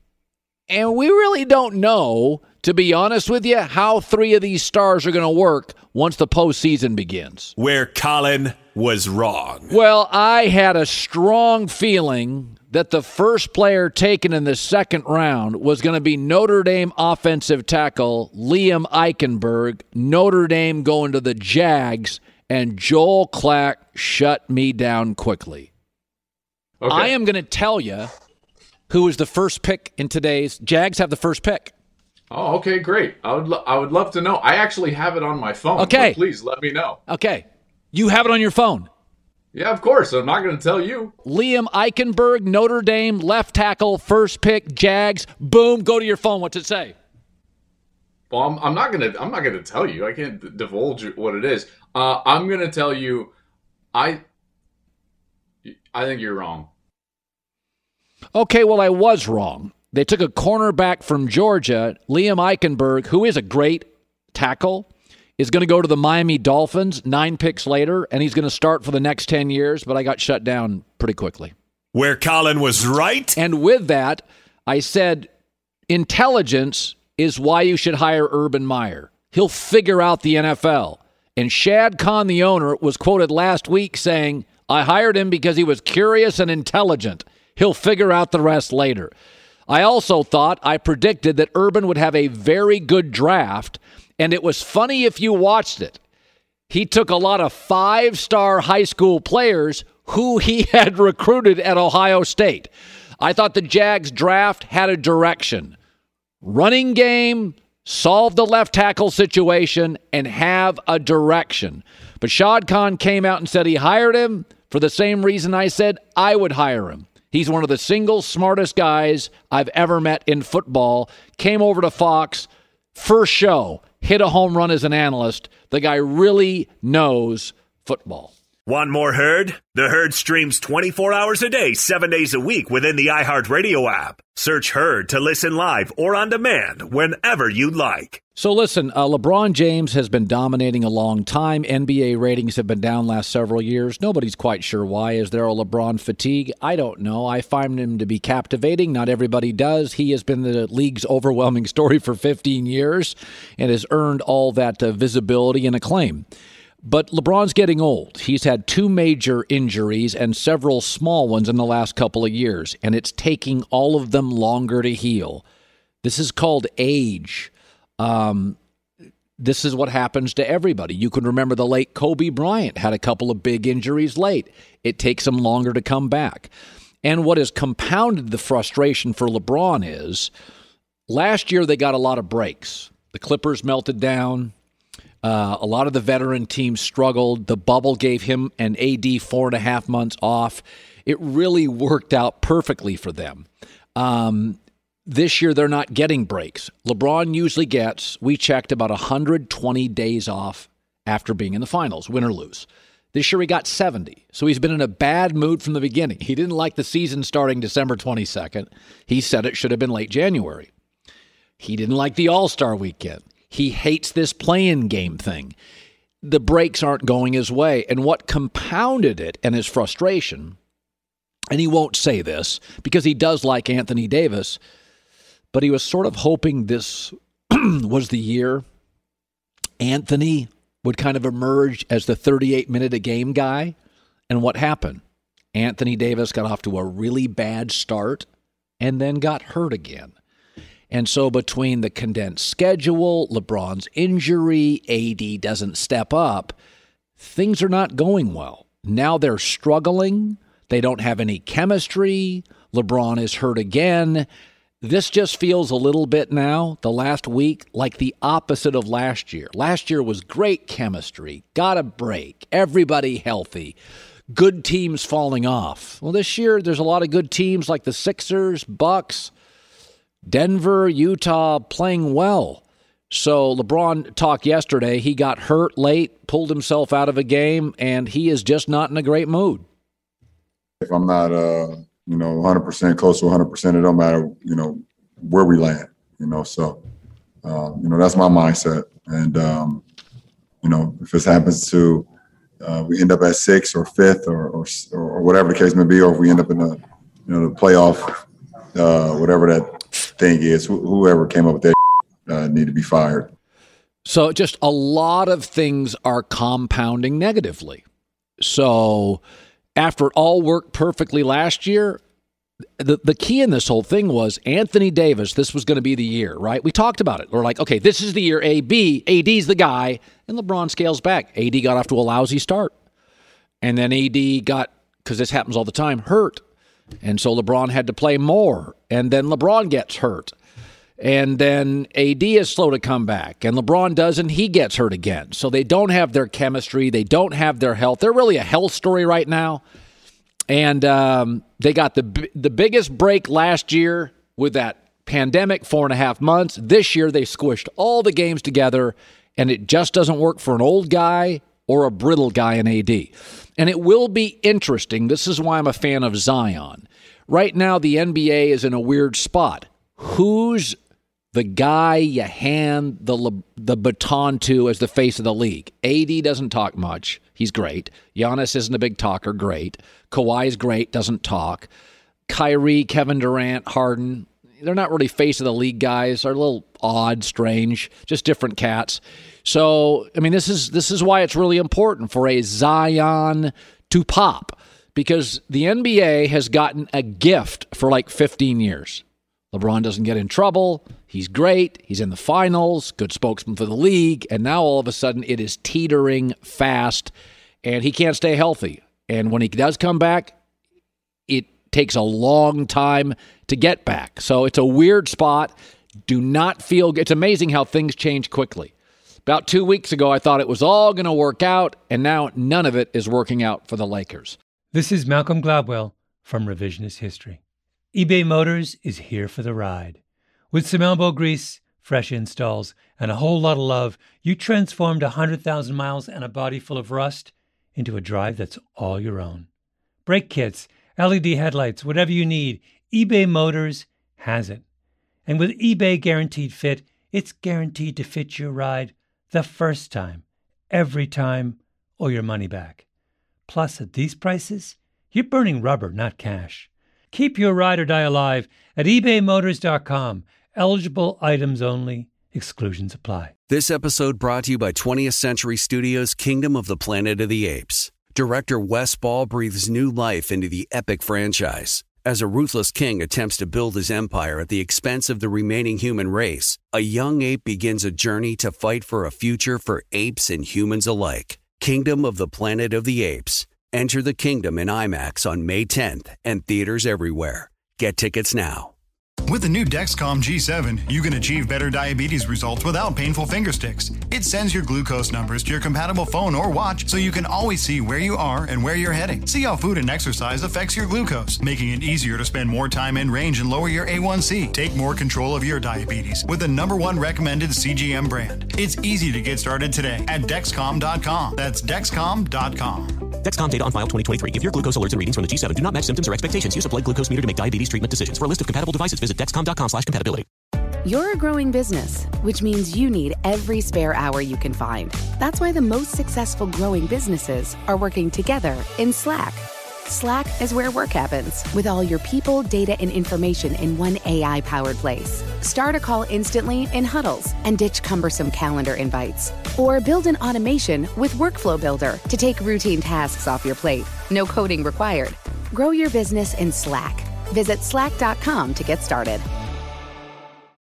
and we really don't know, to be honest with you, how three of these stars are going to work once the postseason begins. Where Colin was wrong. Well, I had a strong feeling that the first player taken in the second round was going to be Notre Dame offensive tackle Liam Eichenberg. Notre Dame going to the Jags, and Joel Klatt shut me down quickly. Okay. I am going to tell you who was the first pick in today's. Jags have the first pick. Oh, okay, great. I would lo- I would love to know. I actually have it on my phone. Okay. Please let me know. Okay. You have it on your phone. Yeah, of course. I'm not going to tell you. Liam Eichenberg, Notre Dame, left tackle, first pick, Jags. Boom, go to your phone. What's it say? Well, I'm, I'm not going to I'm not going to tell you. I can't d- divulge what it is. Uh, I'm going to tell you I I think you're wrong. Okay, well, I was wrong. They took a cornerback from Georgia, Liam Eichenberg, who is a great tackle, is going to go to the Miami Dolphins nine picks later, and he's going to start for the next ten years, but I got shut down pretty quickly. Where Colin was right? And with that, I said intelligence is why you should hire Urban Meyer. He'll figure out the N F L. And Shad Khan, the owner, was quoted last week saying, I hired him because he was curious and intelligent. He'll figure out the rest later. I also thought, I predicted that Urban would have a very good draft, and it was funny if you watched it. He took a lot of five-star high school players who he had recruited at Ohio State. I thought the Jags draft had a direction. Running game, solve the left tackle situation, and have a direction. But Shad Khan came out and said he hired him for the same reason I said I would hire him. He's one of the single smartest guys I've ever met in football. Came over to Fox, First show, hit a home run as an analyst. The guy really knows football. Want more Herd? The Herd streams twenty-four hours a day, seven days a week within the iHeartRadio app. Search Herd to listen live or on demand whenever you like. So listen, uh, LeBron James has been dominating a long time. N B A ratings have been down last several years. Nobody's quite sure why. Is there a LeBron fatigue? I don't know. I find him to be captivating. Not everybody does. He has been the league's overwhelming story for fifteen years and has earned all that uh, visibility and acclaim. But LeBron's getting old. He's had two major injuries and several small ones in the last couple of years, and it's taking all of them longer to heal. This is called age. Um, this is what happens to everybody. You can remember the late Kobe Bryant had a couple of big injuries late. It takes him longer to come back. And what has compounded the frustration for LeBron is last year they got a lot of breaks. The Clippers melted down. Uh, a lot of the veteran teams struggled. The bubble gave him and A D four and a half months off. It really worked out perfectly for them. Um, this year, they're not getting breaks. LeBron usually gets, we checked, about one hundred twenty days off after being in the finals, win or lose. This year, he got seventy. So he's been in a bad mood from the beginning. He didn't like the season starting December twenty-second. He said it should have been late January. He didn't like the All-Star weekend. He hates this play-in game thing. The breaks aren't going his way. And what compounded it and his frustration, and he won't say this because he does like Anthony Davis, but he was sort of hoping this was the year Anthony would kind of emerge as the thirty-eight minute a game guy. And what happened? Anthony Davis got off to a really bad start and then got hurt again. And so between the condensed schedule, LeBron's injury, A D doesn't step up, things are not going well. Now they're struggling. They don't have any chemistry. LeBron is hurt again. This just feels a little bit now, the last week, like the opposite of last year. Last year was great chemistry, got a break, everybody healthy, good teams falling off. Well, this year there's a lot of good teams like the Sixers, Bucks, Denver, Utah playing well. So LeBron talked yesterday. He got hurt late, pulled himself out of a game, and he is just not in a great mood. If I'm not, uh, you know, one hundred percent close to one hundred percent, it don't matter, you know, where we land, you know. So, uh, you know, that's my mindset. And, um, you know, if this happens to uh, we end up at sixth or fifth or, or or whatever the case may be, or if we end up in the, you know, the playoff, uh, whatever that thing is, wh- whoever came up with that uh, need to be fired. So just a lot of things are compounding negatively. So after it all worked perfectly last year, the, the key in this whole thing was Anthony Davis, this was going to be the year, right? We talked about it. We're like, okay, this is the year A B, A D's the guy, and LeBron scales back. A D got off to a lousy start. And then A D got, because this happens all the time, hurt. And so LeBron had to play more. And then LeBron gets hurt. And then A D is slow to come back. And LeBron does, and he gets hurt again. So they don't have their chemistry. They don't have their health. They're really a health story right now. And um, they got the the biggest break last year with that pandemic, four and a half months. This year they squished all the games together, and it just doesn't work for an old guy or a brittle guy in A D. And it will be interesting. This is why I'm a fan of Zion. Right now, the N B A is in a weird spot. Who's the guy you hand the the baton to as the face of the league? A D doesn't talk much. He's great. Giannis isn't a big talker. Great. Kawhi's great. Doesn't talk. Kyrie, Kevin Durant, Harden, they're not really face of the league guys. They're a little odd, strange, just different cats. So, I mean, this is this is why it's really important for a Zion to pop, because the N B A has gotten a gift for like fifteen years. LeBron doesn't get in trouble. He's great. He's in the finals, good spokesman for the league, and now all of a sudden it is teetering fast, and he can't stay healthy. And when he does come back, it takes a long time to get back. So it's a weird spot. Do not feel – it's amazing how things change quickly. About two weeks ago, I thought it was all going to work out, and now none of it is working out for the Lakers. This is Malcolm Gladwell from Revisionist History. eBay Motors is here for the ride. With some elbow grease, fresh installs, and a whole lot of love, you transformed one hundred thousand miles and a body full of rust into a drive that's all your own. Brake kits, L E D headlights, whatever you need, eBay Motors has it. And with eBay Guaranteed Fit, it's guaranteed to fit your ride the first time, every time, or your money back. Plus, at these prices, you're burning rubber, not cash. Keep your ride or die alive at ebay motors dot com. Eligible items only. Exclusions apply. This episode brought to you by twentieth Century Studios' Kingdom of the Planet of the Apes. Director Wes Ball breathes new life into the epic franchise. As a ruthless king attempts to build his empire at the expense of the remaining human race, a young ape begins a journey to fight for a future for apes and humans alike. Kingdom of the Planet of the Apes. Enter the kingdom in IMAX on May tenth and theaters everywhere. Get tickets now. With the new Dexcom G seven, you can achieve better diabetes results without painful finger sticks. It sends your glucose numbers to your compatible phone or watch so you can always see where you are and where you're heading. See how food and exercise affects your glucose, making it easier to spend more time in range and lower your A one C. Take more control of your diabetes with the number one recommended C G M brand. It's easy to get started today at Dexcom dot com. That's Dexcom dot com. Dexcom data on file twenty twenty-three. If your glucose alerts and readings from the G seven do not match symptoms or expectations, use a blood glucose meter to make diabetes treatment decisions. For a list of compatible devices, visit Dexcom dot com slash compatibility. You're a growing business, which means you need every spare hour you can find. That's why the most successful growing businesses are working together in Slack. Slack is where work happens, with all your people, data, and information in one A I-powered place. Start a call instantly in huddles and ditch cumbersome calendar invites. Or build an automation with Workflow Builder to take routine tasks off your plate. No coding required. Grow your business in Slack. Visit slack dot com to get started.